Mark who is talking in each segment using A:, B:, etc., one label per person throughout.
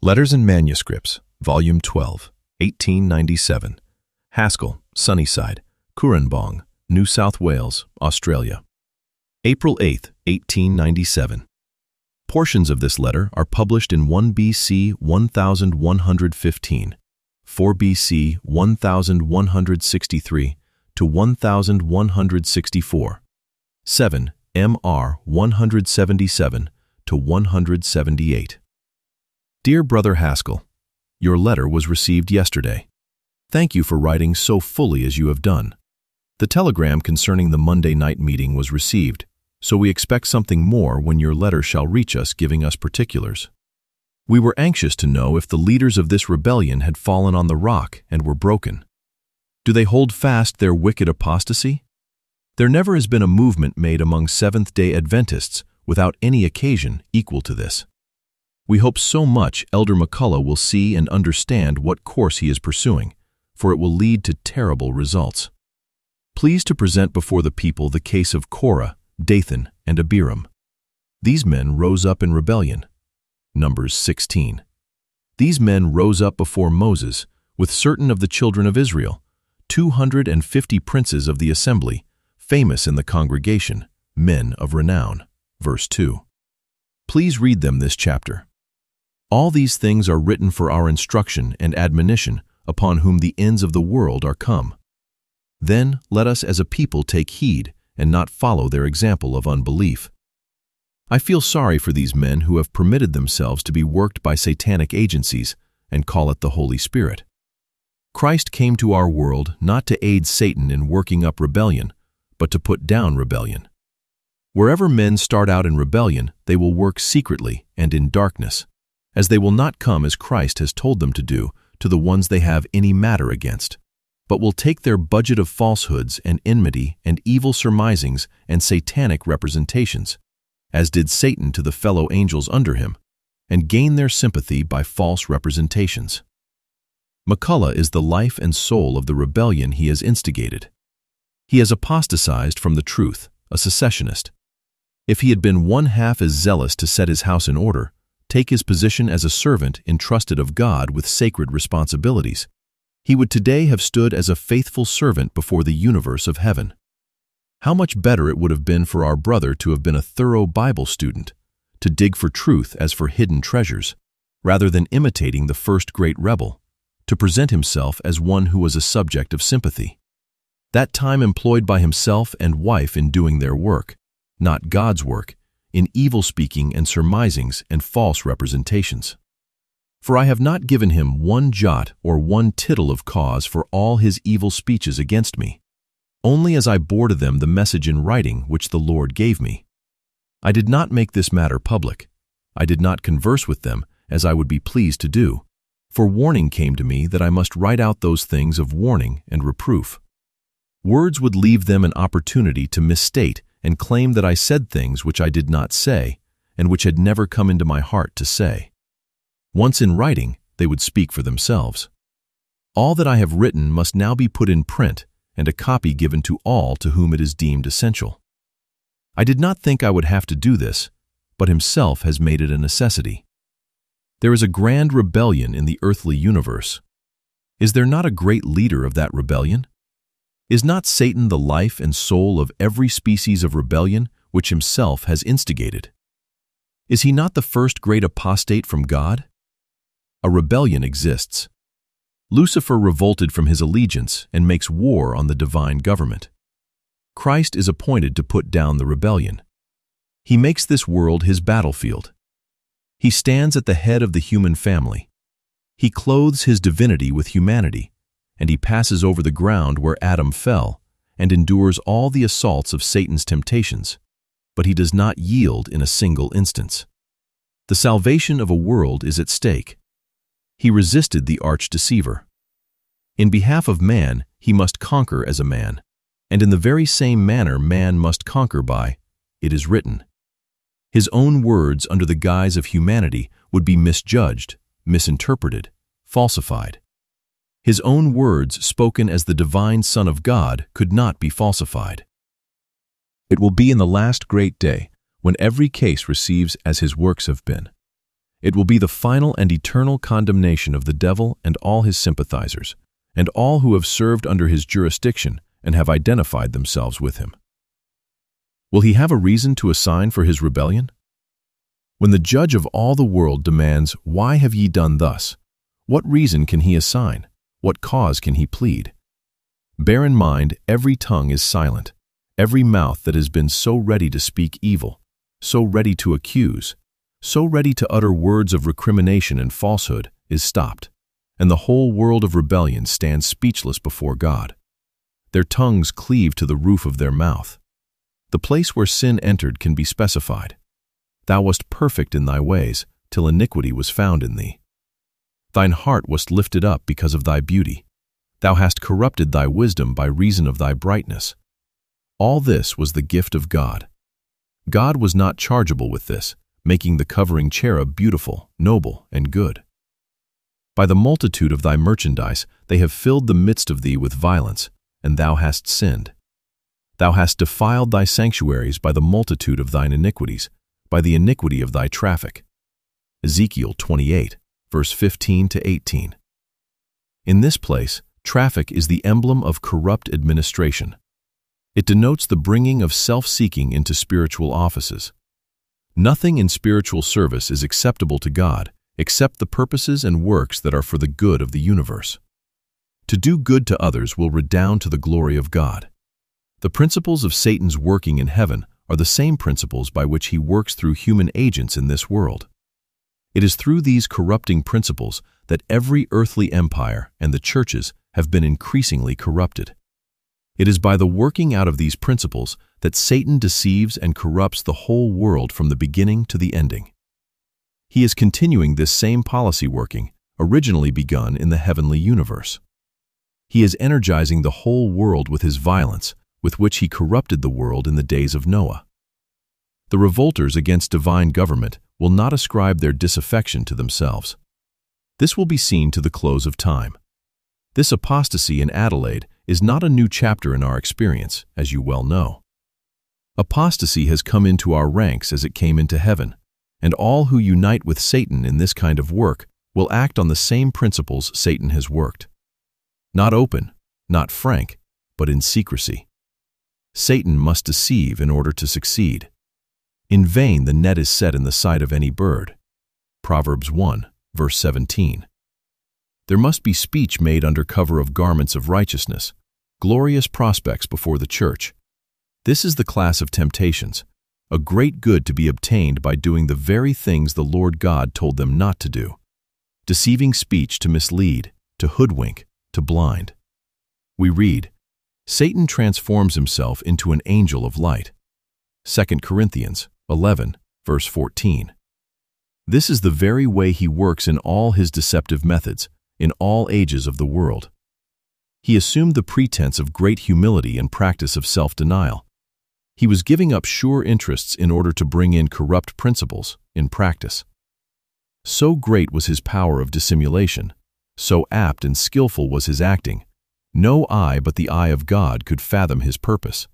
A: Letters and Manuscripts, Volume 12, 1897. Haskell, Sunnyside, Cooranbong, New South Wales, Australia. April 8, 1897. Portions of this letter are published in 1 BC 1115, 4 BC 1163 to 1164, 7 MR 177 to 178. Dear Brother Haskell, your letter was received yesterday. Thank you for writing so fully as you have done. The telegram concerning the Monday night meeting was received, so we expect something more when your letter shall reach us giving us particulars. We were anxious to know if the leaders of this rebellion had fallen on the rock and were broken. Do they hold fast their wicked apostasy? There never has been a movement made among Seventh-day Adventists without any occasion equal to this. We hope so much Elder McCullough will see and understand what course he is pursuing, for it will lead to terrible results. Please to present before the people the case of Korah, Dathan, and Abiram. These men rose up in rebellion. Numbers 16. These men rose up before Moses with certain of the children of Israel, 250 princes of the assembly, famous in the congregation, men of renown. Verse 2. Please read them this chapter. All these things are written for our instruction and admonition upon whom the ends of the world are come. Then let us as a people take heed and not follow their example of unbelief. I feel sorry for these men who have permitted themselves to be worked by satanic agencies and call it the Holy Spirit. Christ came to our world not to aid Satan in working up rebellion, but to put down rebellion. Wherever men start out in rebellion, they will work secretly and in darkness, as they will not come as Christ has told them to do to the ones they have any matter against, but will take their budget of falsehoods and enmity and evil surmisings and satanic representations, as did Satan to the fellow angels under him, and gain their sympathy by false representations. McCullough is the life and soul of the rebellion he has instigated. He has apostatized from the truth, a secessionist. If he had been one half as zealous to set his house in order, take his position as a servant entrusted of God with sacred responsibilities, he would today have stood as a faithful servant before the universe of heaven. How much better it would have been for our brother to have been a thorough Bible student, to dig for truth as for hidden treasures, rather than imitating the first great rebel, to present himself as one who was a subject of sympathy. That time employed by himself and wife in doing their work, not God's work, in evil speaking and surmisings and false representations. For I have not given him one jot or one tittle of cause for all his evil speeches against me, only as I bore to them the message in writing which the Lord gave me. I did not make this matter public. I did not converse with them as I would be pleased to do, for warning came to me that I must write out those things of warning and reproof. Words would leave them an opportunity to misstate and claim that I said things which I did not say and which had never come into my heart to say. Once in writing, they would speak for themselves. All that I have written must now be put in print and a copy given to all to whom it is deemed essential. I did not think I would have to do this, but himself has made it a necessity. There is a grand rebellion in the earthly universe. Is there not a great leader of that rebellion? Is not Satan the life and soul of every species of rebellion which himself has instigated? Is he not the first great apostate from God? A rebellion exists. Lucifer revolted from his allegiance and makes war on the divine government. Christ is appointed to put down the rebellion. He makes this world his battlefield. He stands at the head of the human family. He clothes his divinity with humanity, and he passes over the ground where Adam fell and endures all the assaults of Satan's temptations, but he does not yield in a single instance. The salvation of a world is at stake. He resisted the arch-deceiver. In behalf of man, he must conquer as a man, and in the very same manner man must conquer by, it is written. His own words under the guise of humanity would be misjudged, misinterpreted, falsified. His own words spoken as the divine Son of God could not be falsified. It will be in the last great day, when every case receives as his works have been, It will be the final and eternal condemnation of the devil and all his sympathizers, and all who have served under his jurisdiction and have identified themselves with him. Will he have a reason to assign for his rebellion? When the judge of all the world demands, "Why have ye done thus?" what reason can he assign? What cause can he plead? Bear in mind, every tongue is silent, every mouth that has been so ready to speak evil, so ready to accuse, so ready to utter words of recrimination and falsehood is stopped, and the whole world of rebellion stands speechless before God. Their tongues cleave to the roof of their mouth. The place where sin entered can be specified. Thou wast perfect in thy ways, till iniquity was found in thee. Thine heart wast lifted up because of thy beauty. Thou hast corrupted thy wisdom by reason of thy brightness. All this was the gift of God. God was not chargeable with this, making the covering cherub beautiful, noble, and good. By the multitude of thy merchandise they have filled the midst of thee with violence, and thou hast sinned. Thou hast defiled thy sanctuaries by the multitude of thine iniquities, by the iniquity of thy traffic. Ezekiel 28, verse 15 to 18. In this place, traffic is the emblem of corrupt administration. It denotes the bringing of self-seeking into spiritual offices. Nothing in spiritual service is acceptable to God except the purposes and works that are for the good of the universe. To do good to others will redound to the glory of God. The principles of Satan's working in heaven are the same principles by which he works through human agents in this world. It is through these corrupting principles that every earthly empire and the churches have been increasingly corrupted. It is by the working out of these principles that Satan deceives and corrupts the whole world from the beginning to the ending. He is continuing this same policy working, originally begun in the heavenly universe. He is energizing the whole world with his violence, with which he corrupted the world in the days of Noah. The revolters against divine government will not ascribe their disaffection to themselves. This will be seen to the close of time. This apostasy in Adelaide is not a new chapter in our experience, as you well know. Apostasy has come into our ranks as it came into heaven, and all who unite with Satan in this kind of work will act on the same principles Satan has worked. Not open, not frank, but in secrecy. Satan must deceive in order to succeed. In vain the net is set in the sight of any bird. Proverbs 1, verse 17. There must be speech made under cover of garments of righteousness, glorious prospects before the church. This is the class of temptations, a great good to be obtained by doing the very things the Lord God told them not to do. Deceiving speech to mislead, to hoodwink, to blind. We read, Satan transforms himself into an angel of light. 2 Corinthians 11, verse 14. This is the very way he works in all his deceptive methods, in all ages of the world. He assumed the pretense of great humility and practice of self-denial. He was giving up sure interests in order to bring in corrupt principles in practice. So great was his power of dissimulation, so apt and skillful was his acting, no eye but the eye of God could fathom his purpose.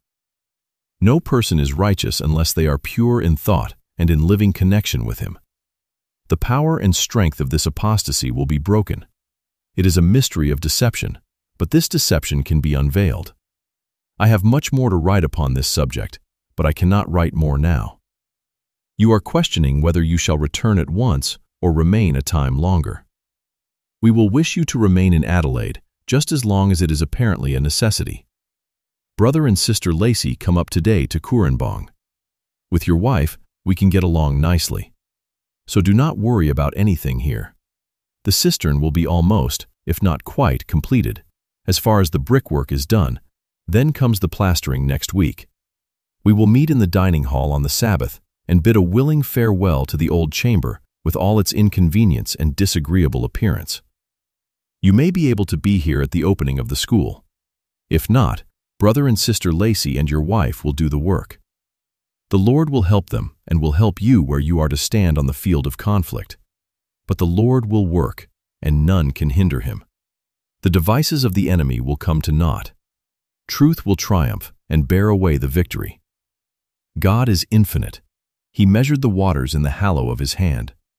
A: No person is righteous unless they are pure in thought and in living connection with him. The power and strength of this apostasy will be broken. It is a mystery of deception, but this deception can be unveiled. I have much more to write upon this subject, but I cannot write more now. You are questioning whether you shall return at once or remain a time longer. We will wish you to remain in Adelaide just as long as it is apparently a necessity. Brother and Sister Lacey come up today to Koorambong. With your wife, we can get along nicely. So do not worry about anything here. The cistern will be almost, if not quite, completed. As far as the brickwork is done, then comes the plastering next week. We will meet in the dining hall on the Sabbath and bid a willing farewell to the old chamber with all its inconvenience and disagreeable appearance. You may be able to be here at the opening of the school. If not, Brother and Sister Lacey and your wife will do the work. The Lord will help them and will help you where you are to stand on the field of conflict. But the Lord will work, and none can hinder him. The devices of the enemy will come to naught. Truth will triumph and bear away the victory. God is infinite. He measured the waters in the hollow of his hand.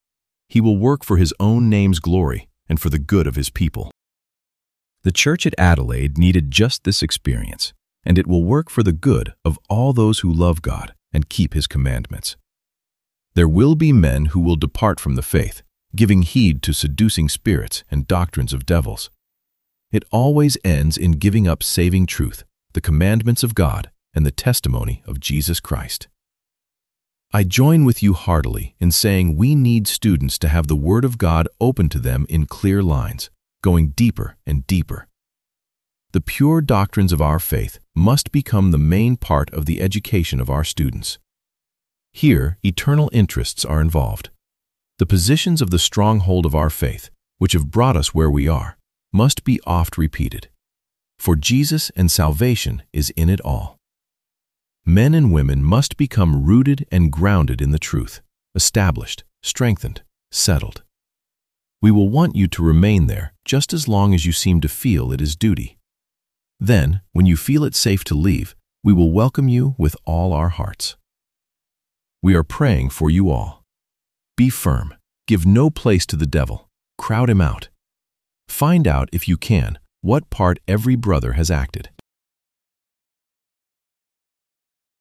A: He will work for His own name's glory and for the good of His people. The church at Adelaide needed just this experience, and it will work for the good of all those who love God and keep His commandments. There will be men who will depart from the faith, giving heed to seducing spirits and doctrines of devils. It always ends in giving up saving truth, the commandments of God, and the testimony of Jesus Christ. I join with you heartily in saying we need students to have the Word of God open to them in clear lines, going deeper and deeper. The pure doctrines of our faith must become the main part of the education of our students. Here, eternal interests are involved. The positions of the stronghold of our faith, which have brought us where we are, must be oft repeated. For Jesus and salvation is in it all. Men and women must become rooted and grounded in the truth, established, strengthened, settled. We will want you to remain there just as long as you seem to feel it is duty. Then, when you feel it safe to leave, we will welcome you with all our hearts. We are praying for you all. Be firm. Give no place to the devil. Crowd him out. Find out, if you can, what part every brother has acted.